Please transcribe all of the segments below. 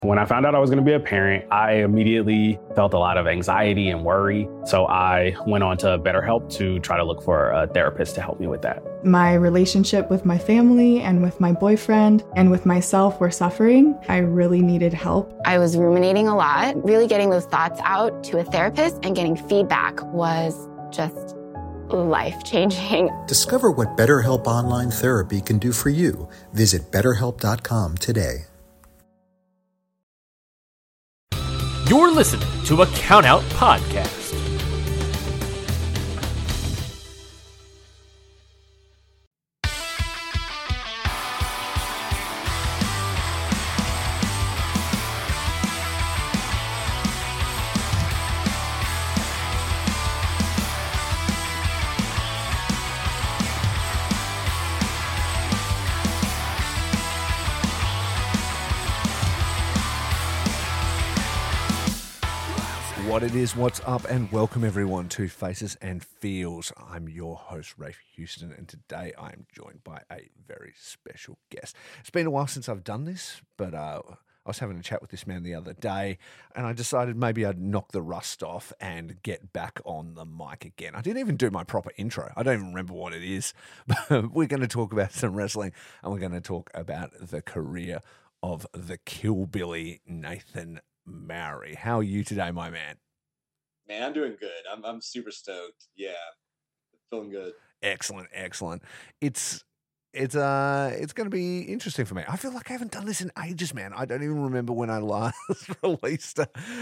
When I found out I was going to be a parent, I immediately felt a lot of anxiety and worry. So I went on to BetterHelp to try to look for a therapist to help me with that. My relationship with my family and with my boyfriend and with myself were suffering. I really needed help. I was ruminating a lot. Really getting those thoughts out to a therapist and getting feedback was just life-changing. Discover what BetterHelp Online Therapy can do for you. Visit BetterHelp.com today. You're listening to a Countout Podcast. What it is, what's up, and welcome everyone to Faces and Feels. I'm your host, Rafe Houston, and today I am joined by a very special guest. It's been a while since I've done this, but I was having a chat with this man the other day, and I decided maybe I'd knock the rust off and get back on the mic again. I didn't even do my proper intro. I don't even remember what it is, but we're going to talk about some wrestling, and we're going to talk about the career of the Killbilly Nathan Mowry. How are you today, my man? Man, I'm doing good. I'm super stoked. Yeah, feeling good. Excellent. It's going to be interesting for me. I feel like I haven't done this in ages, man. I don't even remember when I last released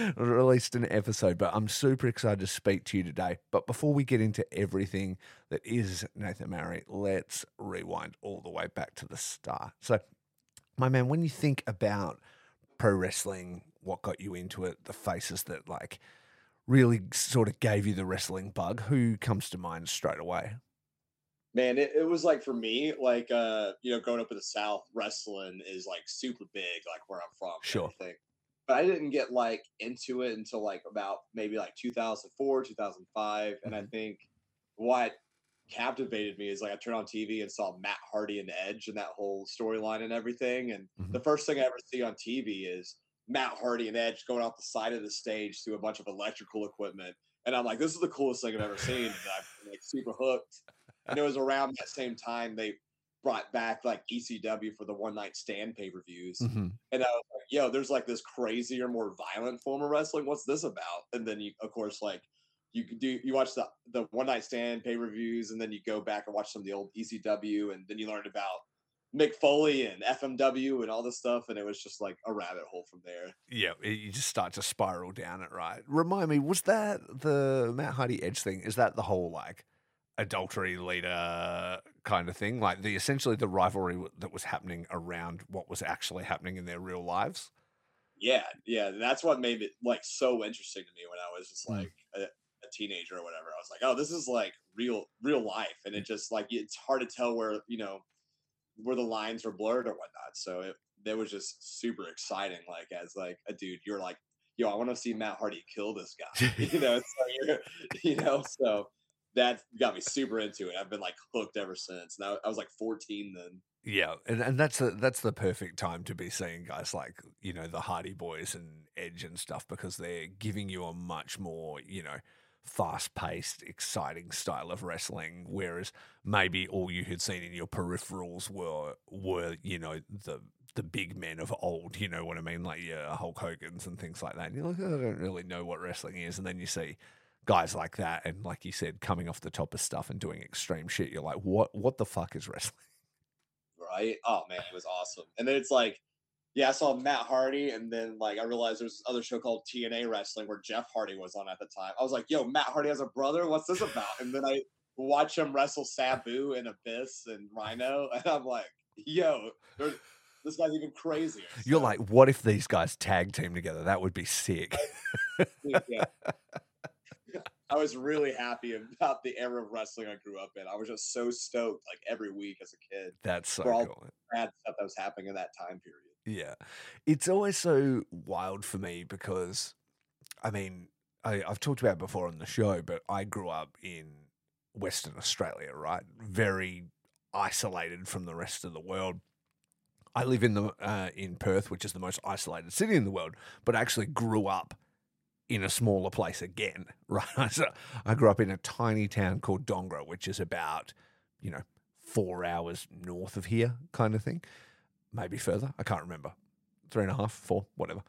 an episode, but I'm super excited to speak to you today. But before we get into everything that is Nathan Mowry, let's rewind all the way back to the start. So, my man, when you think about pro wrestling, what got you into it, the faces that really sort of gave you the wrestling bug, who comes to mind straight away? Man, it was like for me, growing up in the South, wrestling is like super big, like where I'm from. Sure. But I didn't get into it until about maybe 2004, 2005. And I think what captivated me is I turned on TV and saw Matt Hardy and Edge and that whole storyline and everything. And the first thing I ever see on TV is Matt Hardy and Edge going off the side of the stage through a bunch of electrical equipment. And I'm like, this is the coolest thing I've ever seen. And I'm super hooked. And it was around that same time they brought back ECW for the One Night Stand pay-per-views. And I was like, yo, there's this crazier, more violent form of wrestling. What's this about? And then you, of course, you watch the One Night Stand pay-per-views, and then you go back and watch some of the old ECW, and then you learned about Mick Foley and FMW and all this stuff, and it was just a rabbit hole from there. Yeah, you just start to spiral down it, right? Remind me, was that the Matt Hardy Edge thing? Is that the whole adultery leader kind of thing? Essentially the rivalry that was happening around what was actually happening in their real lives? Yeah. That's what made it so interesting to me when I was just a teenager or whatever. I was like, oh, this is real life, and it just it's hard to tell where where the lines are blurred or whatnot. So it was just super exciting. As a dude, you're yo, I want to see Matt Hardy kill this guy. So that got me super into it. I've been hooked ever since. Now I was 14 then. Yeah, and that's the perfect time to be seeing guys the Hardy Boys and Edge and stuff, because they're giving you a much more, fast-paced, exciting style of wrestling, whereas maybe all you had seen in your peripherals were the big men of old, you know what I mean? Hulk Hogan's and things like that. And you're like, oh, I don't really know what wrestling is. And then you see guys like that, and like you said, coming off the top of stuff and doing extreme shit. You're like, what the fuck is wrestling? Right? Oh, man, it was awesome. And then it's I saw Matt Hardy, and then I realized there's this other show called TNA Wrestling where Jeff Hardy was on at the time. I was like, yo, Matt Hardy has a brother? What's this about? And then I watch him wrestle Sabu and Abyss and Rhino, and I'm like, yo, this guy's even crazier. You're like, what if these guys tag team together? That would be sick. Yeah. I was really happy about the era of wrestling I grew up in. I was just so stoked every week as a kid. That's so for all cool. the bad stuff that was happening in that time period. Yeah. It's always so wild for me because, I mean, I've talked about it before on the show, but I grew up in Western Australia, right? Very isolated from the rest of the world. I live in Perth, which is the most isolated city in the world, but actually grew up in a smaller place again, right? So I grew up in a tiny town called Dongra, which is about, 4 hours north of here, kind of thing. Maybe further. I can't remember. 3.5, 4, whatever.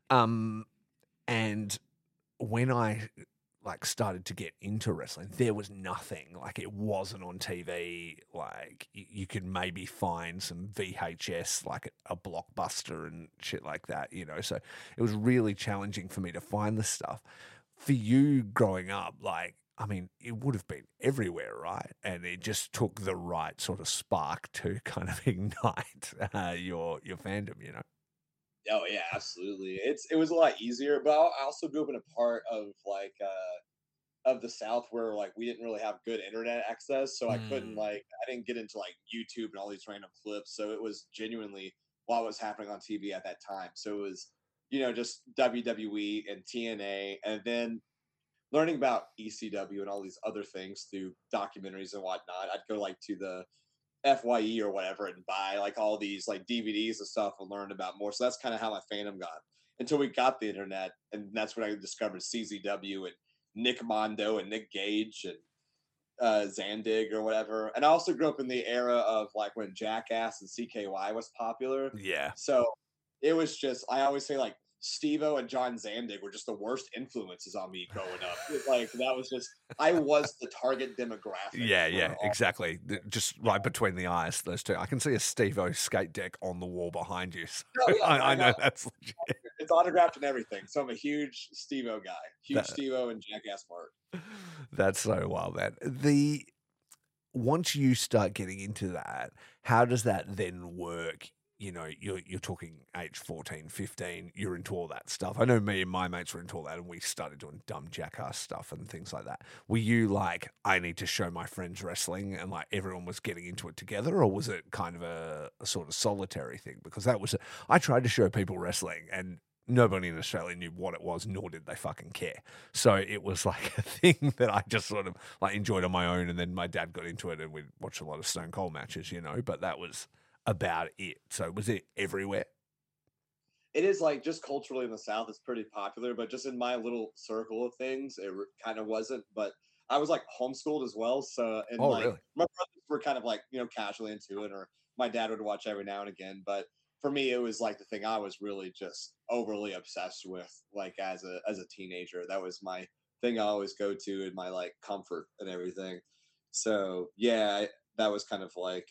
And when I started to get into wrestling, there was nothing. Like, it wasn't on TV. Like, you could maybe find some VHS, like a Blockbuster and shit like that, So it was really challenging for me to find the stuff. For you growing up, it would have been everywhere, right? And it just took the right sort of spark to kind of ignite your fandom, Oh yeah, absolutely. It was a lot easier, but I also grew up in a part of the South where we didn't really have good internet access, so I couldn't I didn't get into YouTube and all these random clips. So it was genuinely what was happening on TV at that time. So it was just WWE and TNA, and then learning about ECW and all these other things through documentaries and whatnot. I'd go to the FYE or whatever and buy all these DVDs and stuff and learn about more. So that's kind of how my fandom got until we got the internet, and that's when I discovered CZW and Nick Mondo and Nick Gage and Zandig or whatever. And I also grew up in the era of when Jackass and CKY was popular. Yeah. So it was just, I always say Steve-O and John Zandig were just the worst influences on me growing up. That was just, I was the target demographic. Yeah, exactly. Just right between the eyes, those two. I can see a Steve-O skate deck on the wall behind you. So I know that's legit. It's autographed and everything. So I'm a huge Steve-O guy. Huge Steve-O and Jackass Mark. That's so wild, man. Once you start getting into that, how does that then work? You're talking age 14, 15, you're into all that stuff. I know me and my mates were into all that, and we started doing dumb Jackass stuff and things like that. Were you I need to show my friends wrestling, and everyone was getting into it together, or was it kind of a sort of solitary thing? Because I tried to show people wrestling, and nobody in Australia knew what it was, nor did they fucking care. So it was a thing that I just sort of enjoyed on my own, and then my dad got into it, and we'd watch a lot of Stone Cold matches, but that was about it. So was it everywhere? It is just culturally in the South, it's pretty popular, but just in my little circle of things, it kind of wasn't. But I was homeschooled as well. So, and really? My brothers were kind of casually into it, or my dad would watch every now and again. But for me, it was the thing I was really just overly obsessed with, as a teenager. That was my thing I always go to in my comfort and everything. So yeah, that was kind of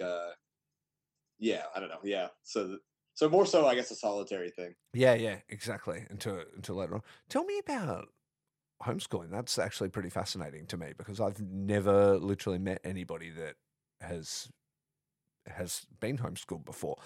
yeah, I don't know. Yeah. So more so, I guess, a solitary thing. Yeah, exactly. Until later on. Tell me about homeschooling. That's actually pretty fascinating to me, because I've never literally met anybody that has been homeschooled before.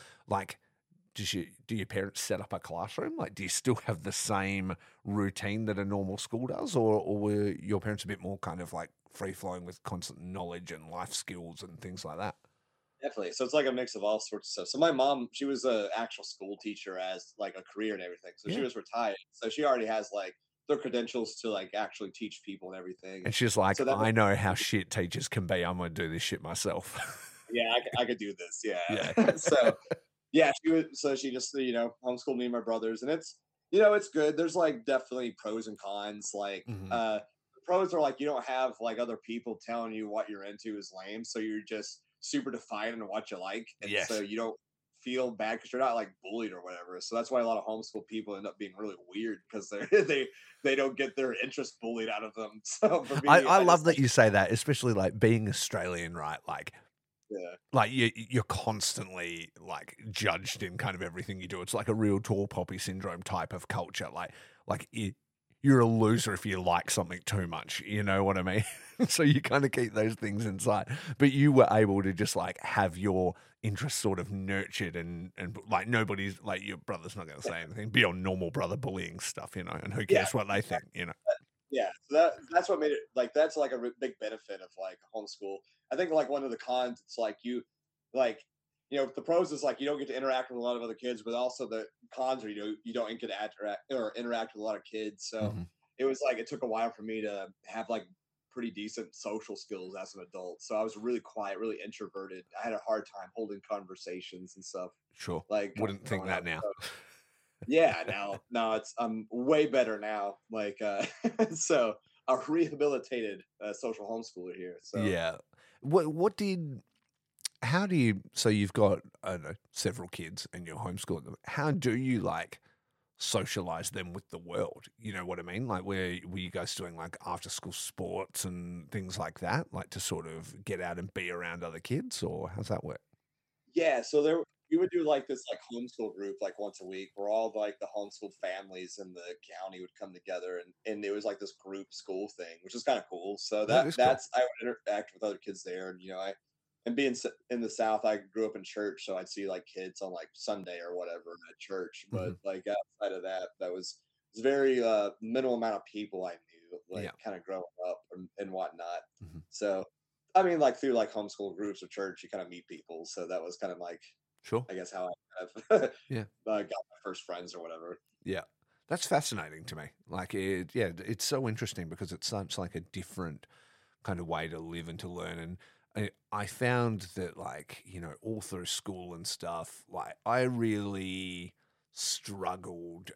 Do your parents set up a classroom? Do you still have the same routine that a normal school does, or were your parents a bit more kind of free flowing with constant knowledge and life skills and things like that? Definitely. So it's a mix of all sorts of stuff. So my mom, she was an actual school teacher as a career and everything. So she was retired. So she already has the credentials to actually teach people and everything. And she's like, so I know how shit teachers can be. I'm going to do this shit myself. Yeah, I could do this. Yeah. Yeah. So yeah, she just, homeschooled me and my brothers, and it's, it's good. There's definitely pros and cons. The pros are you don't have other people telling you what you're into is lame. So you're just super defined in what you like, and so you don't feel bad because you're not bullied or whatever. So that's why a lot of homeschool people end up being really weird, because they don't get their interest bullied out of them. So for me, I love that you say that, especially being Australian, right? Yeah. You're constantly judged in kind of everything you do. It's a real tall poppy syndrome type of culture. You're a loser if you like something too much. You know what I mean? So you kind of keep those things inside. But you were able to just have your interests sort of nurtured, and nobody's your brother's not going to say anything beyond normal brother bullying stuff, and who cares what they think, Yeah, so that's what made it that's a big benefit of homeschool. I think one of the cons, it's the pros is you don't get to interact with a lot of other kids, but also the cons are you don't get to interact with a lot of kids. So it was it took a while for me to have pretty decent social skills as an adult. So I was really quiet, really introverted. I had a hard time holding conversations and stuff. Sure. Like Wouldn't think growing that up. now. So, yeah, now it's I'm way better now. Like so a rehabilitated social homeschooler here. So Yeah. What did how do you so you've got I don't know several kids and you're homeschooling them. How do you like socialize them with the world? You know what I mean? Like where were you guys doing like after school sports and things like that, like to sort of get out and be around other kids, or how's that work? yeah, so there we would do like this like homeschool group like once a week where all like the homeschooled families in the county would come together and it was like this group school thing, which is kind of cool. So That is cool. that's I would interact with other kids there, and I and being in the South, I grew up in church, so I'd see like kids on like Sunday or whatever at church. But Mhm. like outside of that, that was very minimal amount of people I knew, like Yeah. kind of growing up and whatnot. Mhm. So I mean, like through like homeschool groups or church, you kind of meet people. So that was kind of like Sure. I guess how I kind of Yeah. got my first friends or whatever. Yeah. That's fascinating to me. Like it's so interesting because it's such like a different kind of way to live and to learn. And I found that like, all through school and stuff, like I really struggled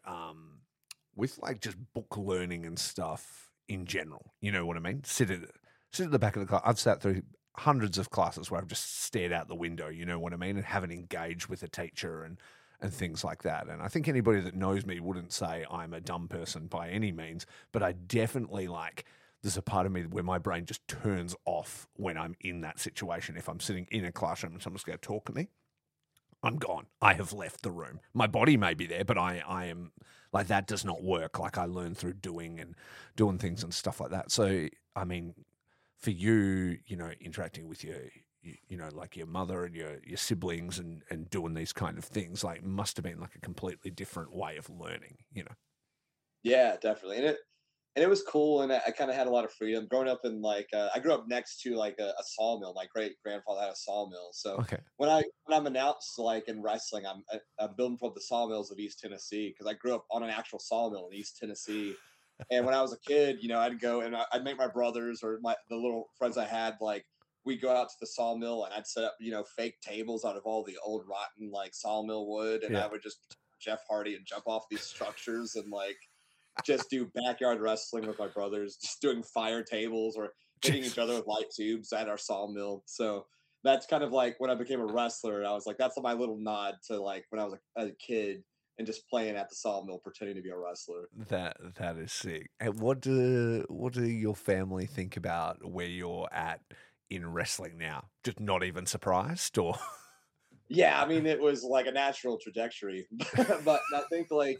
with like just book learning and stuff in general. You know what I mean? Sit at the back of the class. I've sat through hundreds of classes where I've just stared out the window, you know what I mean, and haven't engaged with a teacher and things like that. And I think anybody that knows me wouldn't say I'm a dumb person by any means, but I definitely like there's a part of me where my brain just turns off when I'm in that situation. If I'm sitting in a classroom and someone's going to talk to me, I'm gone. I have left the room. My body may be there, but I am like that does not work. Like I learn through doing and doing things and stuff like that. So, I mean, for you, interacting with like your mother and your siblings and doing these kind of things, like must have been like a completely different way of learning. Yeah, definitely. And it was cool, and I kind of had a lot of freedom growing up in like I grew up next to like a sawmill. My great grandfather had a sawmill, so Okay. when I'm announced like in wrestling, I'm building from the sawmills of East Tennessee because I grew up on an actual sawmill in East Tennessee. And when I was a kid, I'd go and I'd make my brothers or the little friends I had like we'd go out to the sawmill and I'd set up fake tables out of all the old rotten like sawmill wood, and Yeah. I would just Jeff Hardy and jump off these structures and like just do backyard wrestling with my brothers, just doing fire tables or hitting each other with light tubes at our sawmill. So that's kind of like when I became a wrestler. I was like, that's my little nod to like when I was a kid and just playing at the sawmill, pretending to be a wrestler. That is sick. And what do your family think about where you're at in wrestling now? Just not even surprised, or Yeah, I mean, it was like a natural trajectory, but I think like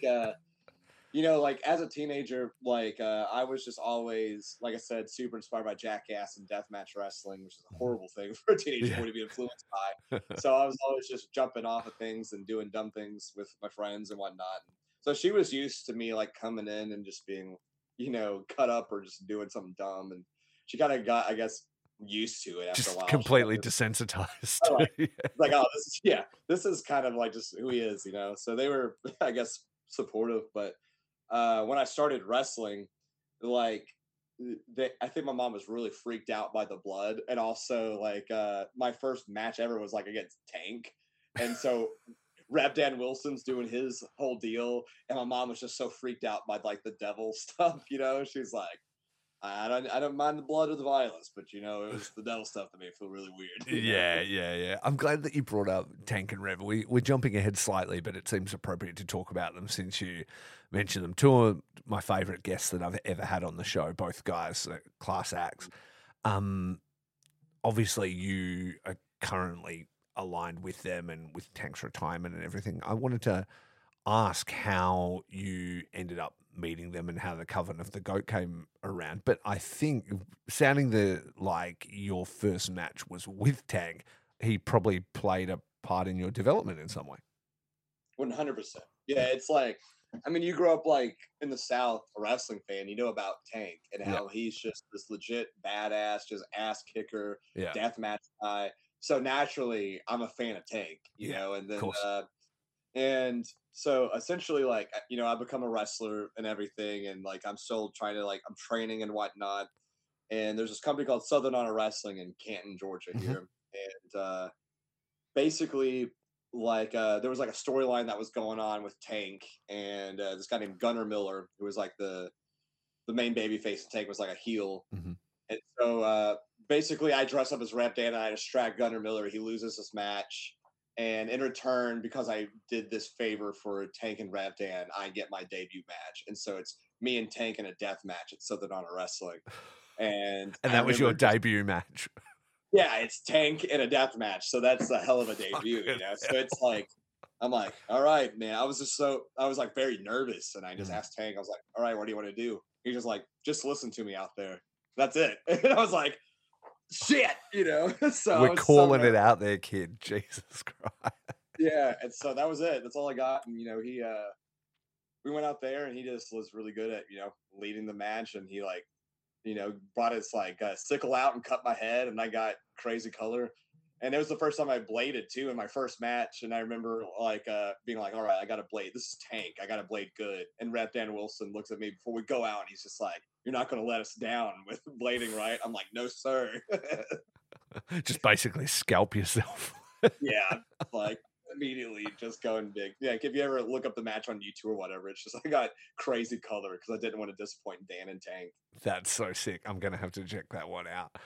like as a teenager, like I was just always, like I said, super inspired by Jackass and deathmatch wrestling, which is a horrible thing for a teenage Yeah. boy to be influenced by. So I was always just jumping off of things and doing dumb things with my friends and whatnot. So she was used to me like coming in and just being, cut up or just doing something dumb, and she kind of got, I guess, used to it after a just while. completely She was desensitized? like, Yeah. like, oh, this is kind of like just who he is. So they were, I guess, supportive, but when I started wrestling, like I think my mom was really freaked out by the blood, and also like my first match ever was like against Tank, and so Rev Dan Wilson's doing his whole deal, and my mom was just so freaked out by like the devil stuff. She's like, I don't mind the blood or the violence, but it was the devil stuff that made it feel really weird. Yeah. I'm glad that you brought up Tank and Rev. We're jumping ahead slightly, but it seems appropriate to talk about them since you mentioned them. Two of my favourite guests that I've ever had on the show, both guys, class acts. Obviously, you are currently aligned with them and with Tank's retirement and everything. I wanted to ask how you ended up meeting them and how the Coven of the Goat came around. But I think sounding like your first match was with Tank, he probably played a part in your development in some way. 100%. Yeah, it's like, I mean, you grow up like in the South, a wrestling fan, you know about Tank and how he's just this legit badass, just ass kicker, Yeah. deathmatch guy. So naturally, I'm a fan of Tank, and then and so essentially, like, I become a wrestler and everything, and like I'm still trying to like I'm training and whatnot. and there's this company called Southern Honor Wrestling in Canton, Georgia here. And basically, like there was like a storyline that was going on with Tank and this guy named Gunnar Miller, who was like the main baby face, and Tank was like a heel. And so basically I dress up as Rev Dan and I distract Gunnar Miller. He loses this match. And in return, because I did this favor for Tank and Rev Dan, I get my debut match. And so it's me and Tank in a death match at Southern Honor Wrestling. And that was your debut match. Yeah, it's Tank in a death match. So that's a hell of a debut, you know? So it's like, I'm like, all right, man. I was like very nervous. And I just asked Tank, I was like, all right, what do you want to do? He's just like, just listen to me out there. That's it. And I was like, shit, you know? So we're calling it out there, kid. Jesus Christ. Yeah. And so that was it. That's all I got. And, you know, we went out there and he just was really good at, you know, leading the match. And he like, you know, brought his like sickle out and cut my head, and I got crazy color. And it was the first time I bladed too in my first match. And I remember like being like, all right, I got a blade. This is Tank. I got a blade good. And Rev Dan Wilson looks at me before we go out and he's just like, you're not going to let us down with blading, right? I'm like, no, sir. Just basically scalp yourself. Yeah. Like immediately just going big. Yeah. If you ever look up the match on YouTube or whatever, it's just, I got crazy color because I didn't want to disappoint Dan and Tank. That's so sick. I'm going to have to check that one out.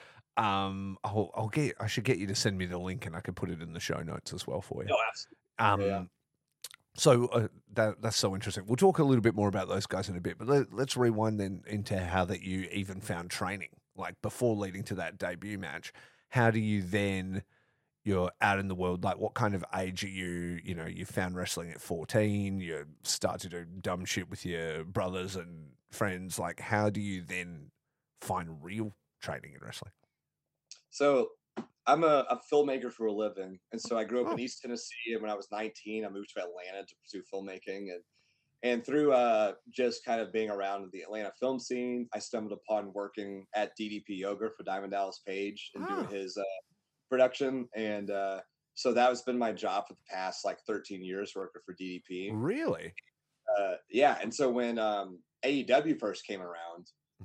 I should get you to send me the link and I can put it in the show notes as well for you. Oh, absolutely. So that's so interesting. We'll talk a little bit more about those guys in a bit, but let's rewind then into how that you even found training, like before leading to that debut match. How do you then, you're out in the world, like what kind of age are you? You know, you found wrestling at 14, you start to do dumb shit with your brothers and friends. Like, how do you then find real training in wrestling? So I'm a filmmaker for a living. And so I grew up in East Tennessee. And when I was 19, I moved to Atlanta to pursue filmmaking. And through just kind of being around the Atlanta film scene, I stumbled upon working at DDP Yoga for Diamond Dallas Page and doing his production. And so that has been my job for the past like 13 years working for DDP. Really? Yeah. And so when AEW first came around,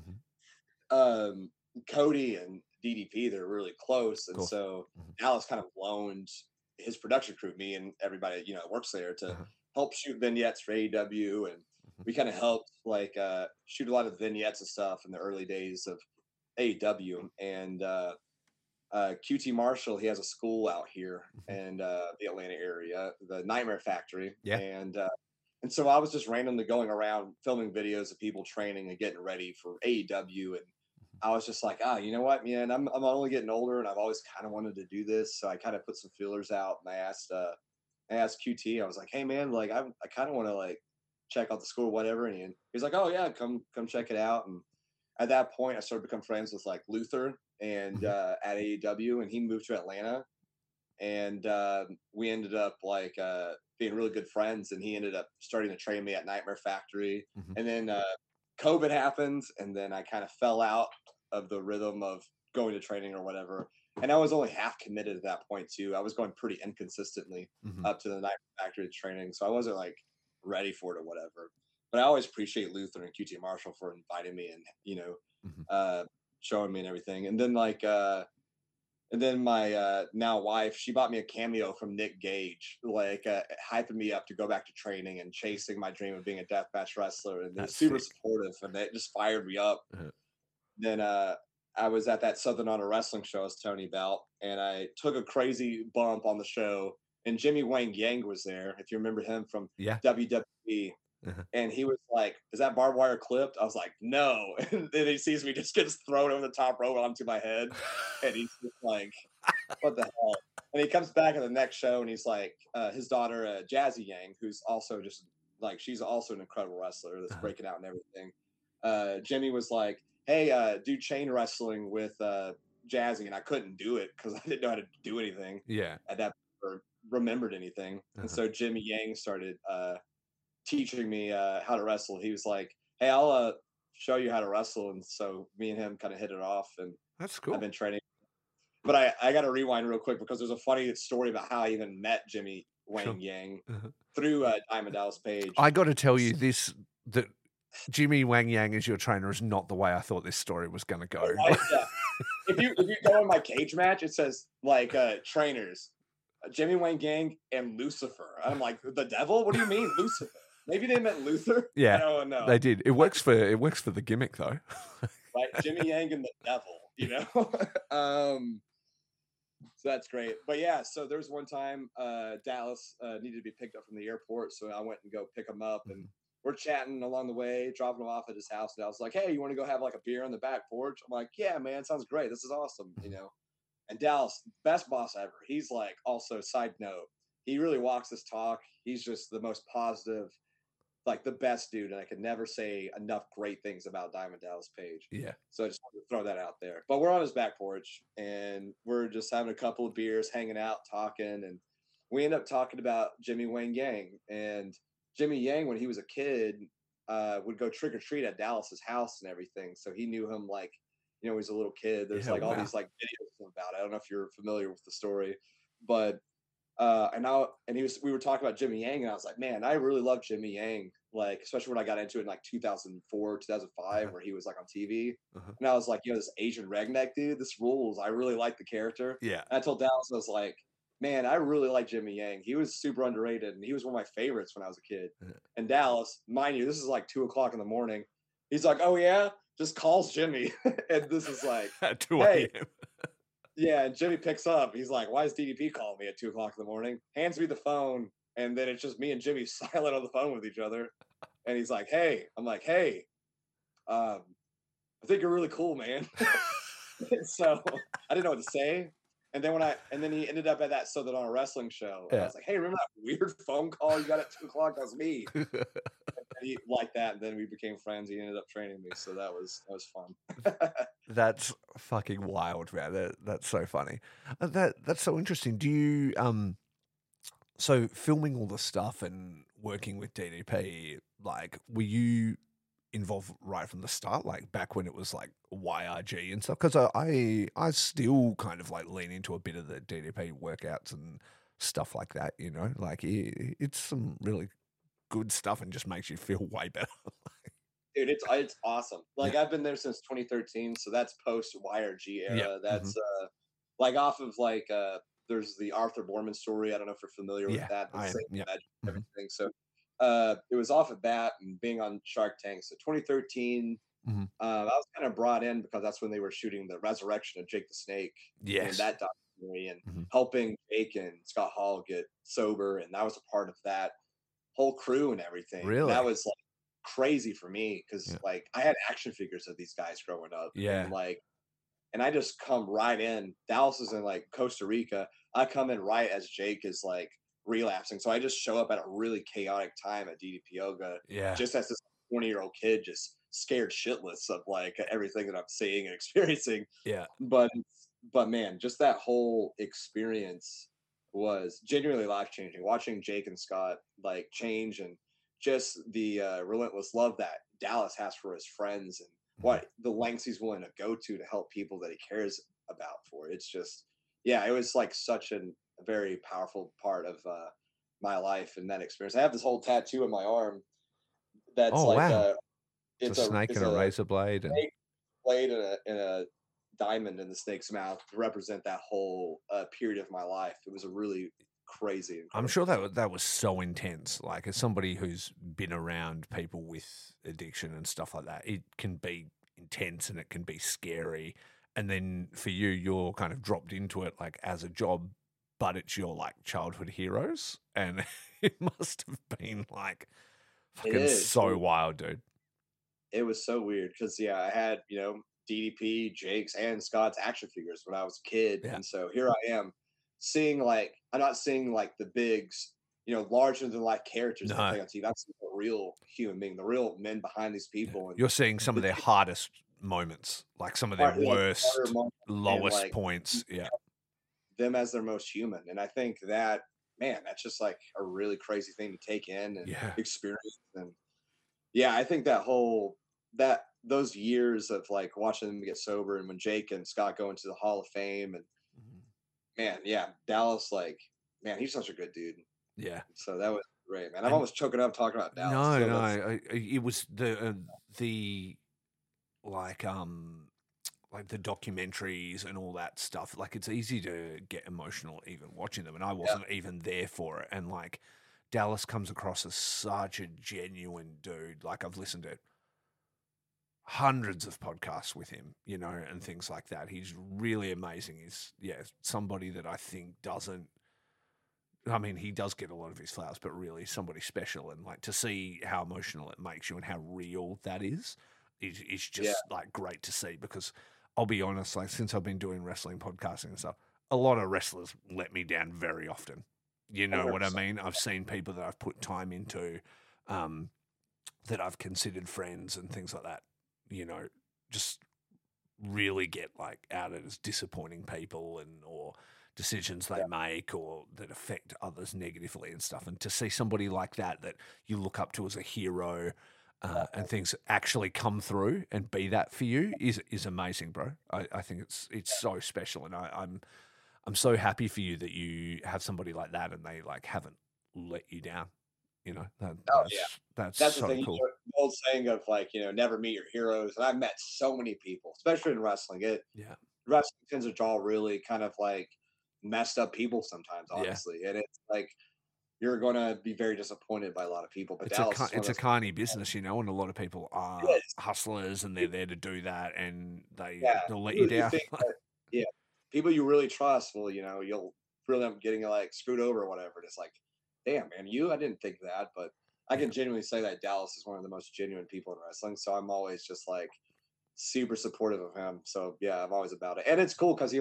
Cody and DDP, they're really close. And so Dallas kind of loaned his production crew, me and everybody, you know, that works there to help shoot vignettes for AEW. And we kind of helped like shoot a lot of vignettes and stuff in the early days of AEW. And QT Marshall, he has a school out here in the Atlanta area, the Nightmare Factory. Yeah. And so I was just randomly going around filming videos of people training and getting ready for AEW. And I was just like, you know what, man, I'm only getting older and I've always kind of wanted to do this. So I kind of put some feelers out and I asked QT, I was like, hey man, like I kind of want to like check out the school or whatever. And he's like, oh yeah, come check it out. And at that point I started to become friends with like Luther and at AEW, and he moved to Atlanta and we ended up like being really good friends, and he ended up starting to train me at Nightmare Factory. And then COVID happened, and then I kind of fell out of the rhythm of going to training or whatever. And I was only half committed at that point too. I was going pretty inconsistently up to the Nightmare Factory training. So I wasn't like ready for it or whatever. But I always appreciate Luther and QT Marshall for inviting me and, you know, showing me and everything. And then like, and then my now wife, she bought me a cameo from Nick Gage, like hyping me up to go back to training and chasing my dream of being a deathmatch wrestler. And they're super supportive, and it just fired me up. Then I was at that Southern Honor Wrestling show I was telling you about, and I took a crazy bump on the show, and Jimmy Wang Yang was there, if you remember him from WWE. And he was like, is that barbed wire clipped? I was like, no. And then he sees me just gets thrown over the top rope onto my head. And he's just like, what the hell? And he comes back at the next show and he's like, his daughter, Jazzy Yang, who's also just like, she's also an incredible wrestler that's breaking out and everything. Jimmy was like, hey, do chain wrestling with Jazzy. And I couldn't do it because I didn't know how to do anything at that or remembered anything. And so Jimmy Yang started teaching me how to wrestle. He was like, hey, I'll show you how to wrestle. And so me and him kind of hit it off, and that's cool. I've been training. But I got to rewind real quick because there's a funny story about how I even met Jimmy Wang Yang through Diamond Dallas Page. I got to tell you this, that Jimmy Wang Yang as your trainer is not the way I thought this story was going to go. Right? Yeah. If you go in my cage match, it says like trainers, Jimmy Wang Yang and Lucifer. I'm like, the devil? What do you mean, Lucifer? Maybe they meant Luther. Yeah, I don't know. they did. It works for the gimmick though. Right, Jimmy Yang and the devil. You know. So that's great. But yeah, so there was one time Dallas needed to be picked up from the airport, so I went and go pick him up, and we're chatting along the way, dropping him off at his house, and I was like, "Hey, you want to go have like a beer on the back porch?" I'm like, "Yeah, man, sounds great. This is awesome," you know. And Dallas, best boss ever. He's like, also side note, he really walks this talk. He's just the most positive, like the best dude, and I could never say enough great things about Diamond Dallas Page. Yeah. So I just wanted to throw that out there. But we're on his back porch, and we're just having a couple of beers, hanging out, talking, and we end up talking about Jimmy Wang Yang. And Jimmy Yang, when he was a kid, would go trick or treat at Dallas's house and everything. So he knew him like, you know, he was a little kid. There's all these like videos about it. I don't know if you're familiar with the story, but we were talking about Jimmy Yang, and I was like, man, I really love Jimmy Yang, like especially when I got into it in like 2004, 2005, where he was like on TV, and I was like, you know, this Asian redneck dude, this rules. I really like the character. Yeah. And I told Dallas, I was like, man, I really like Jimmy Yang. He was super underrated, and he was one of my favorites when I was a kid. And Dallas, mind you, this is like 2:00 in the morning. He's like, oh yeah, just calls Jimmy, and this is like, at 2 hey. a.m. Yeah, and Jimmy picks up. He's like, why is DDP calling me at 2:00 in the morning? Hands me the phone, and then it's just me and Jimmy silent on the phone with each other. And he's like, hey. I'm like, hey, I think you're really cool, man. So I didn't know what to say. And then he ended up at that So That On a Wrestling show. And I was like, hey, remember that weird phone call you got at 2:00? That was me. And he liked that, and then we became friends. He ended up training me, so that was fun. That's fucking wild, man. That's so funny. That's so interesting. Do you so filming all the stuff and working with DDP, like, were you involved right from the start, like back when it was like YRG and stuff? Because I still kind of like lean into a bit of the DDP workouts and stuff like that. You know, like it's some really good stuff and just makes you feel way better. Dude, it's awesome. Like I've been there since 2013, so that's post YRG era. Yeah. That's like off of like there's the Arthur Borman story. I don't know if you're familiar with that. Everything. So it was off of that and being on Shark Tank. So 2013, I was kind of brought in because that's when they were shooting the resurrection of Jake the Snake. Yes. And that documentary, and helping Jake and Scott Hall get sober, and I was a part of that whole crew and everything. Really? And that was like crazy for me because like I had action figures of these guys growing up. Yeah. And I just come right in. Dallas is in like Costa Rica. I come in right as Jake is like relapsing. So I just show up at a really chaotic time at DDP Yoga. Yeah. Just as this 20-year-old kid, just scared shitless of like everything that I'm seeing and experiencing. Yeah. But man, just that whole experience was genuinely life-changing. Watching Jake and Scott like change, and just the relentless love that Dallas has for his friends, and what the lengths he's willing to go to help people that he cares about for. It's just, it was like such a very powerful part of my life and that experience. I have this whole tattoo on my arm that's it's a snake and a razor blade. Snake blade and a diamond in the snake's mouth to represent that whole period of my life. It was a really crazy. I'm sure that was so intense. Like, as somebody who's been around people with addiction and stuff like that, it can be intense and it can be scary. And then for you, you're kind of dropped into it like as a job, but it's your like childhood heroes, and it must have been like fucking so wild, dude. It was so weird because I had DDP, Jake's, and Scott's action figures when I was a kid, and so here I am seeing I'm not seeing like the bigs, larger than life characters that play on TV. I'm seeing the real human being, the real men behind these people. And you're seeing some of their hardest moments, like some of their worst, lowest points. Yeah. Them as their most human. And I think that, man, that's just like a really crazy thing to take in and experience. And I think those years of like watching them get sober, and when Jake and Scott go into the Hall of Fame, and man, Dallas, like, man, he's such a good dude. Yeah. So great, man. I'm almost choking up talking about Dallas. It was the like the documentaries and all that stuff. Like, it's easy to get emotional even watching them, and I wasn't even there for it. And like, Dallas comes across as such a genuine dude. Like, I've listened to hundreds of podcasts with him, you know, and things like that. He's really amazing. He's somebody that I think doesn't. I mean, he does get a lot of his flowers, but really somebody special. And like, to see how emotional it makes you and how real that is just like great to see. Because I'll be honest, like, since I've been doing wrestling podcasting and stuff, a lot of wrestlers let me down very often. You know 100%. What I mean? I've seen people that I've put time into, that I've considered friends and things like that, you know, just really get like outed as disappointing people or decisions they make or that affect others negatively and stuff. And to see somebody like that you look up to as a hero and things actually come through and be that for you is amazing, bro. I think it's so special, and I'm so happy for you that you have somebody like that and they like haven't let you down. You know, that's so the thing. Cool. The old saying of like, you know, never meet your heroes. And I've met so many people, especially in wrestling. Wrestling tends to draw really kind of like messed up people sometimes, honestly. And it's like, you're going to be very disappointed by a lot of people. But it's a carny business, you know, and a lot of people are hustlers and they're there to do that, and they'll let you down. People you really trust will, you know, you'll really end up getting like screwed over or whatever. And it's like, damn, man, I didn't think that. But I can genuinely say that Dallas is one of the most genuine people in wrestling. So I'm always just like super supportive of him. So yeah, I'm always about it. And it's cool because he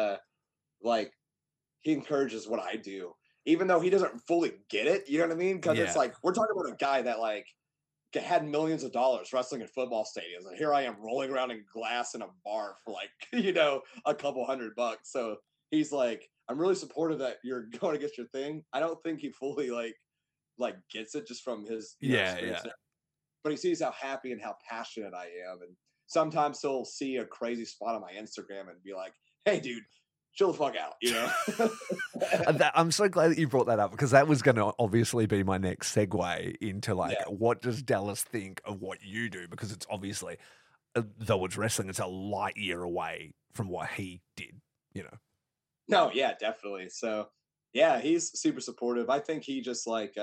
he encourages what I do, even though he doesn't fully get it. You know what I mean? Because it's like, we're talking about a guy that like had millions of dollars wrestling in football stadiums. And here I am rolling around in glass in a bar for like, you know, a couple $100. So he's like, I'm really supportive that you're going against your thing. I don't think he fully like gets it just from his experience. But he sees how happy and how passionate I am. And sometimes he'll see a crazy spot on my Instagram and be like, hey, dude, chill the fuck out, you know? I'm so glad that you brought that up, because that was going to obviously be my next segue into like, what does Dallas think of what you do? Because it's obviously, though it's wrestling, it's a light year away from what he did, you know? No, yeah, definitely. So yeah, he's super supportive. I think he just like,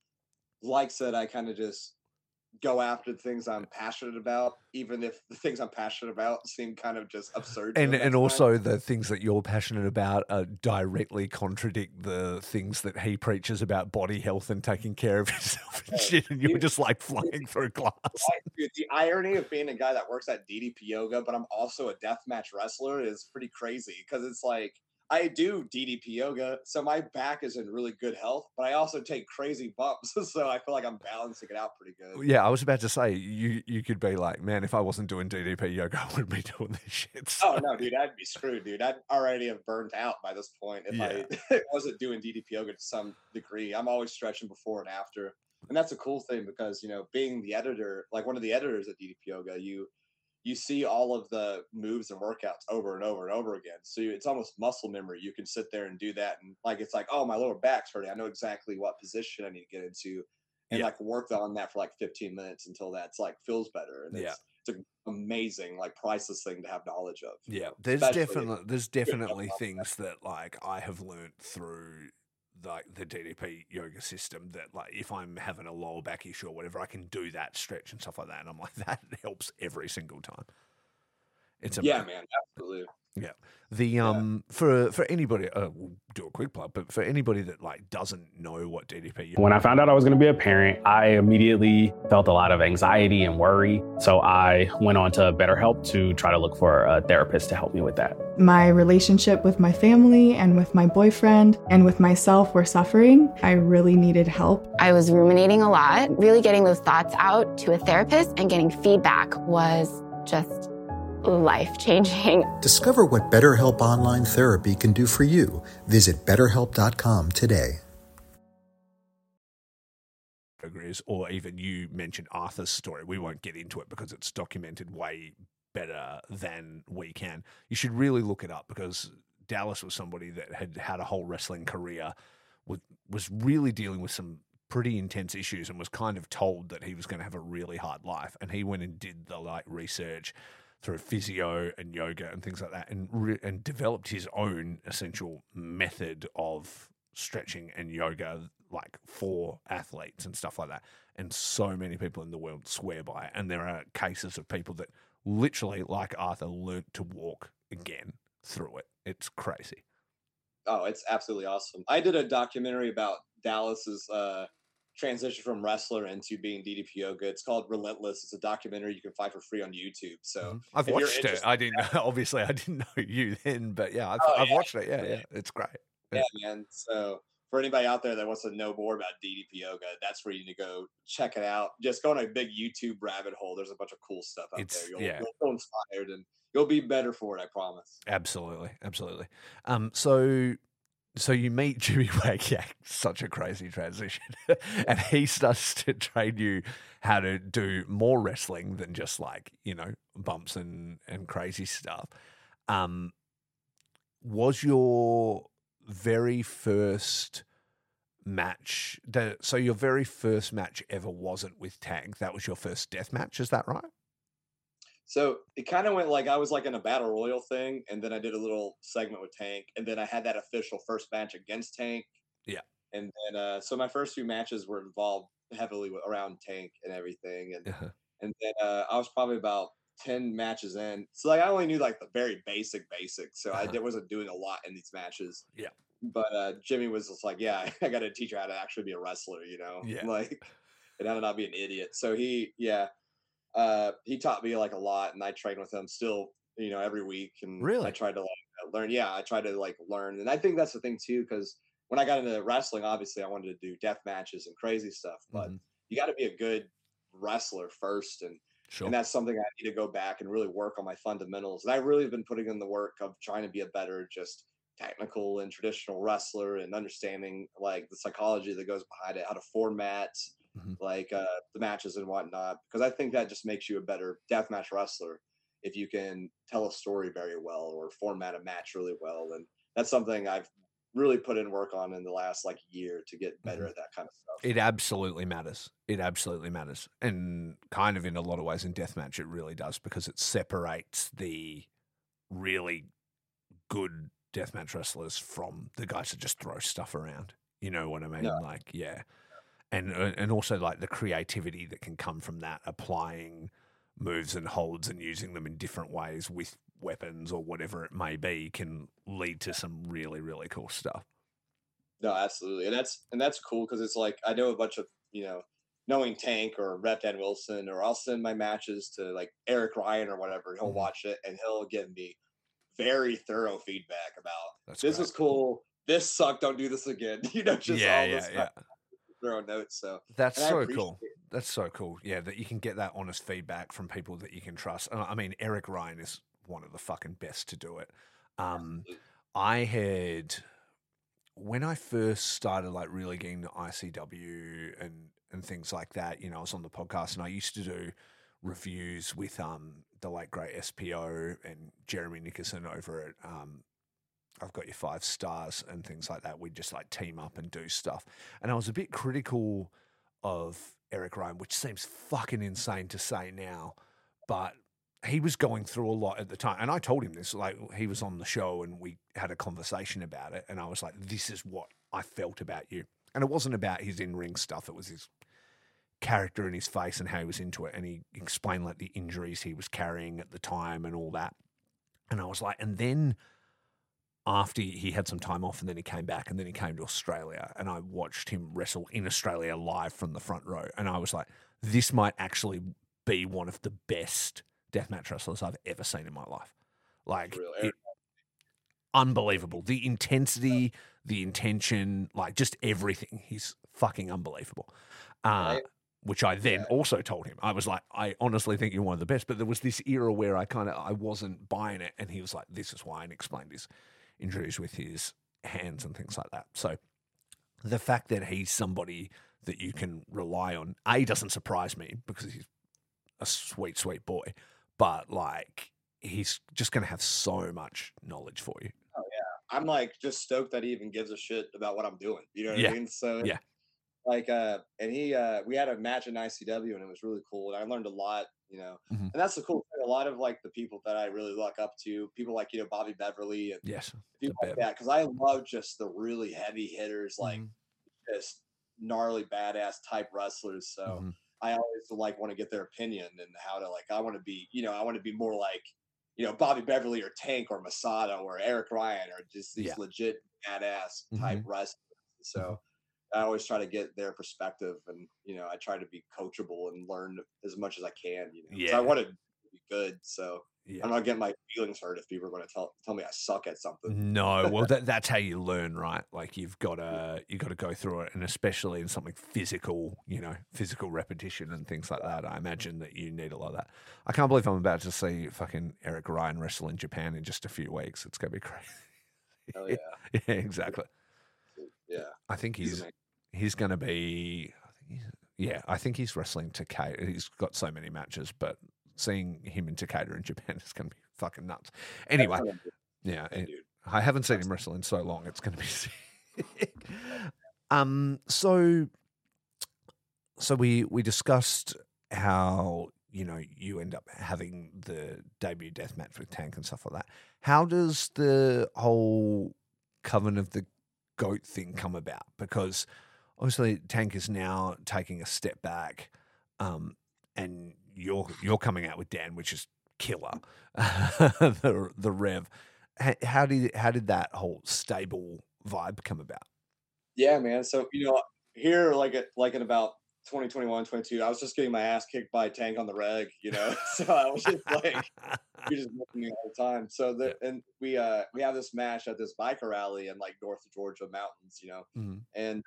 likes that I kind of just go after the things I'm passionate about, even if the things I'm passionate about seem kind of just absurd. And also the things that you're passionate about directly contradict the things that he preaches about body health and taking care of yourself and shit. And you're just like flying through glass. Dude, the irony of being a guy that works at DDP Yoga, but I'm also a deathmatch wrestler, is pretty crazy, because it's like, I do DDP yoga, so my back is in really good health, but I also take crazy bumps, so I feel like I'm balancing it out pretty good. Yeah, I was about to say, you could be like, man, if I wasn't doing DDP yoga, I wouldn't be doing this shit. So. Oh, no, dude, I'd be screwed, dude. I'd already have burnt out by this point if I wasn't doing DDP yoga to some degree. I'm always stretching before and after. And that's a cool thing because, you know, being the editor, like one of the editors at DDP yoga, you see all of the moves and workouts over and over and over again. So it's almost muscle memory. You can sit there and do that. And like, it's like, oh, my lower back's hurting. I know exactly what position I need to get into and like work on that for like 15 minutes until that's like feels better. And it's an amazing, like priceless thing to have knowledge of. Yeah. There's definitely things that like I have learned through like the DDP yoga system that like if I'm having a lower back issue or whatever, I can do that stretch and stuff like that. And I'm like, that helps every single time. It's amazing. Yeah, man, absolutely. Yeah. The for anybody, we'll do a quick plug, but for anybody that like doesn't know what DDP. When I found out I was going to be a parent, I immediately felt a lot of anxiety and worry. So I went on to BetterHelp to try to look for a therapist to help me with that. My relationship with my family and with my boyfriend and with myself were suffering. I really needed help. I was ruminating a lot. Really getting those thoughts out to a therapist and getting feedback was just life-changing. Discover what BetterHelp Online Therapy can do for you. Visit BetterHelp.com today. Or even you mentioned Arthur's story. We won't get into it because it's documented way better than we can. You should really look it up because Dallas was somebody that had a whole wrestling career, was really dealing with some pretty intense issues and was kind of told that he was going to have a really hard life. And he went and did the like research through physio and yoga and things like that, and developed his own essential method of stretching and yoga, like for athletes and stuff like that. And so many people in the world swear by it. And there are cases of people that literally, like Arthur, learnt to walk again through it. It's crazy. Oh, it's absolutely awesome. I did a documentary about Dallas's transition from wrestler into being DDP yoga. It's called Relentless. It's a documentary you can find for free on YouTube. So I've watched it. I didn't know you then, but yeah, I've watched it. Yeah, it's great. Yeah, man. So for anybody out there that wants to know more about DDP yoga, that's where you need to go check it out. Just go on a big YouTube rabbit hole. There's a bunch of cool stuff out there. You'll feel inspired and you'll be better for it, I promise. Absolutely. So you meet Jimmy Wakiak, such a crazy transition, and he starts to train you how to do more wrestling than just like, bumps and crazy stuff. Was your very first match, so your very first match ever wasn't with Tank? That was your first death match, is that right? So it kind of went like I was like in a battle royal thing, and then I did a little segment with Tank, and then I had that official first match against Tank. Yeah. And then so my first few matches were involved heavily around Tank and everything, and and then I was probably about 10 matches in. So like I only knew like the very basics, so I wasn't doing a lot in these matches. Yeah. But Jimmy was just like, yeah, I got to teach her how to actually be a wrestler, like, and how to not be an idiot. So he taught me like a lot, and I train with him still, every week. And really, I tried to learn. Yeah, I tried to learn, and I think that's the thing too, because when I got into wrestling, obviously I wanted to do death matches and crazy stuff, but you got to be a good wrestler first, and that's something I need to go back and really work on my fundamentals. And I've really been putting in the work of trying to be a better, just technical and traditional wrestler, and understanding like the psychology that goes behind it, how to format like the matches and whatnot, because I think that just makes you a better deathmatch wrestler if you can tell a story very well or format a match really well. And that's something I've really put in work on in the last like year to get better at that kind of stuff. It absolutely matters. And kind of in a lot of ways in deathmatch it really does, because it separates the really good deathmatch wrestlers from the guys that just throw stuff around. You know what I mean? Yeah. Like, yeah. And also like the creativity that can come from that, applying moves and holds and using them in different ways with weapons or whatever it may be, can lead to some really, really cool stuff. No, absolutely. And that's cool, because it's like I know a bunch of, knowing Tank or Rep Dan Wilson, or I'll send my matches to like Eric Ryan or whatever. He'll watch it and he'll give me very thorough feedback about this is cool, this sucked, don't do this again. Throw notes. So that's so cool. That's so cool. Yeah, that you can get that honest feedback from people that you can trust. I mean, Eric Ryan is one of the fucking best to do it. I had, when I first started like really getting the ICW and things like that, I was on the podcast, and I used to do reviews with the late great SPO and Jeremy Nickerson over at I've Got Your 5 Stars and things like that. We'd just like team up and do stuff. And I was a bit critical of Eric Ryan, which seems fucking insane to say now, but he was going through a lot at the time. And I told him this, like he was on the show and we had a conversation about it. And I was like, this is what I felt about you. And it wasn't about his in-ring stuff. It was his character and his face and how he was into it. And he explained like the injuries he was carrying at the time and all that. And I was like, and then after he had some time off, and then he came back, and then he came to Australia, and I watched him wrestle in Australia live from the front row. And I was like, this might actually be one of the best deathmatch wrestlers I've ever seen in my life. Like, unbelievable. The intensity, the intention, like just everything. He's fucking unbelievable. Which I then also told him. I was like, I honestly think you're one of the best. But there was this era where I wasn't buying it, and he was like, this is why, and explained his injuries with his hands and things like that. So the fact that he's somebody that you can rely on, doesn't surprise me, because he's a sweet, sweet boy, but like he's just going to have so much knowledge for you. Oh yeah. I'm like just stoked that he even gives a shit about what I'm doing. You know what I mean? So like and he we had a match in ICW and it was really cool and I learned a lot, and that's the cool thing. A lot of like the people that I really look up to, people like Bobby Beverly and Yes, people like that, because I love just the really heavy hitters, like just gnarly badass type wrestlers. So I always like want to get their opinion and how to I want to be more like Bobby Beverly or Tank or Masada or Eric Ryan or just these legit badass type wrestlers. So I always try to get their perspective, and I try to be coachable and learn as much as I can. I want to be good, so I'm not getting my feelings hurt if people are going to tell me I suck at something. No, well, that's how you learn, right? Like you've got to go through it, and especially in something physical, physical repetition and things like that. I imagine that you need a lot of that. I can't believe I'm about to see fucking Eric Ryan wrestle in Japan in just a few weeks. It's gonna be crazy. Oh yeah, yeah, exactly. Yeah, I think he's going to be. I think he's wrestling Takeda. He's got so many matches, but seeing him in Takeda in Japan is going to be fucking nuts. Anyway, I haven't seen him wrestle in so long. It's going to be sick. So we discussed how you end up having the debut death match with Tank and stuff like that. How does the whole Coven of the Goat thing come about? Because obviously Tank is now taking a step back, and you're coming out with Dan, which is killer. the Rev. How did that whole stable vibe come about? Yeah, man. So here in about 2021, 22, I was just getting my ass kicked by Tank on the reg, so I was just like, you're just looking me all the time. So and we have this match at this biker rally in North Georgia mountains, and